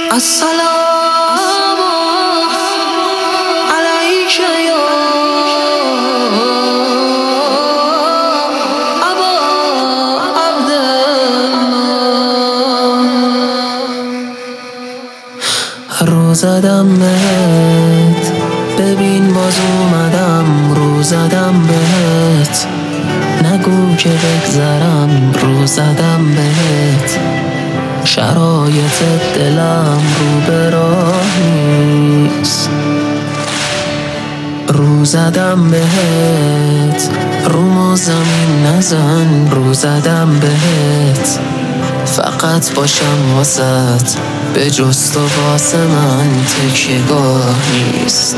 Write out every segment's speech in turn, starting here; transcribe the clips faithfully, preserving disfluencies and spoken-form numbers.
السلام علیک یا ابا عبدالله. رو زدم بهت، ببین باز اومدم. رو زدم بهت، نگو که بگذرم. رو زدم بهت، شرایط دلم رو به راه نیست. رو زدم بهت، رومو زمین نزن. رو زدم بهت، فقط باشم واسط، به جز تو واسه من تکیه‌گاه نیست.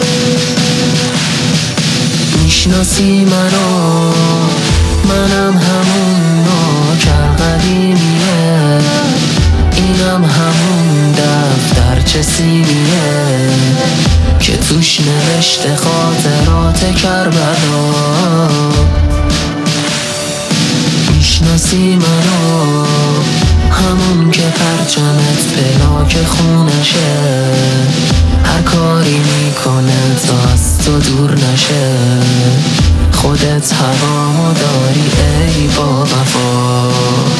میشناسی منو، منم همون نوکر قدیمیه. اینم همون دفترچه سیمیه که توش نوشته خاطرات کربلا. میشناسی منو، همون که پرچمت پلاک خونشه. هر کاری میکنه تا از تو دور نشه. خودت هوامو داری ای با وفا.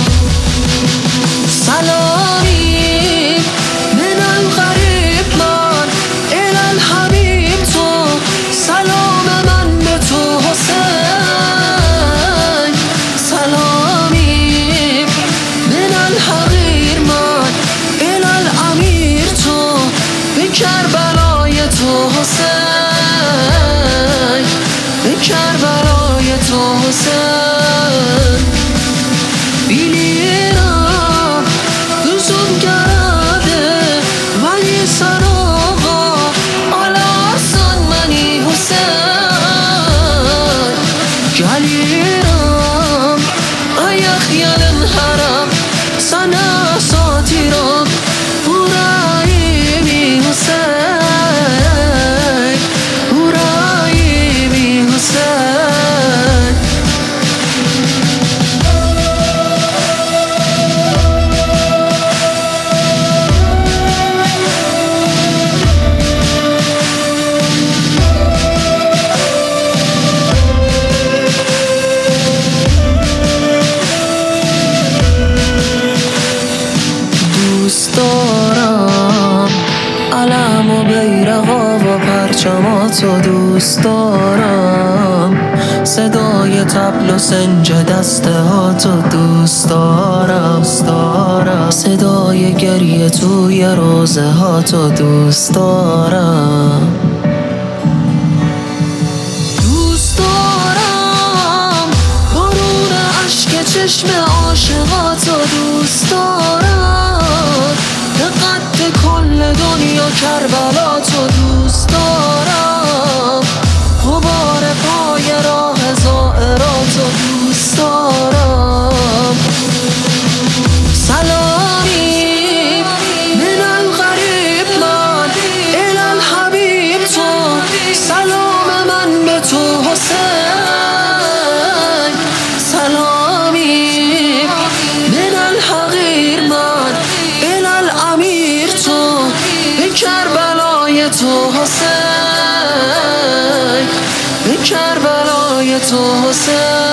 سلامی من الغریب من الی الحبیب تو. سلام من به تو حسین. سلامی من الحقیر من الی الامیر تو. به کربلای تو حسین، به کربلای تو حسین. بیلیرم دوزم کرده ولی سر آقا آلاسان منی حسین. گلیرم ایخ یلن حرم سنه ساتیرم برایمی حسین، برایمی حسین. دوست دارم علم و بیرقا و پرچماتو. دوست دارم صدای طبل و سنج دسته هاتو. دوست دارم صدای گریه توی روزه هاتو. دوست دارم دوست دارم بارون اشک چشم عاشقاتو. دوست دارم به قد کل دنیا کربلاتو. دوست دارم غبار پای راه زائراتو. دوست دارم سلامی من الغریب من الی الحبیب تو. سلام من به تو حسین. سلامی من الحقیر من الی الامیر تو. به کربلای تو حسین، به کربلای تو حسین.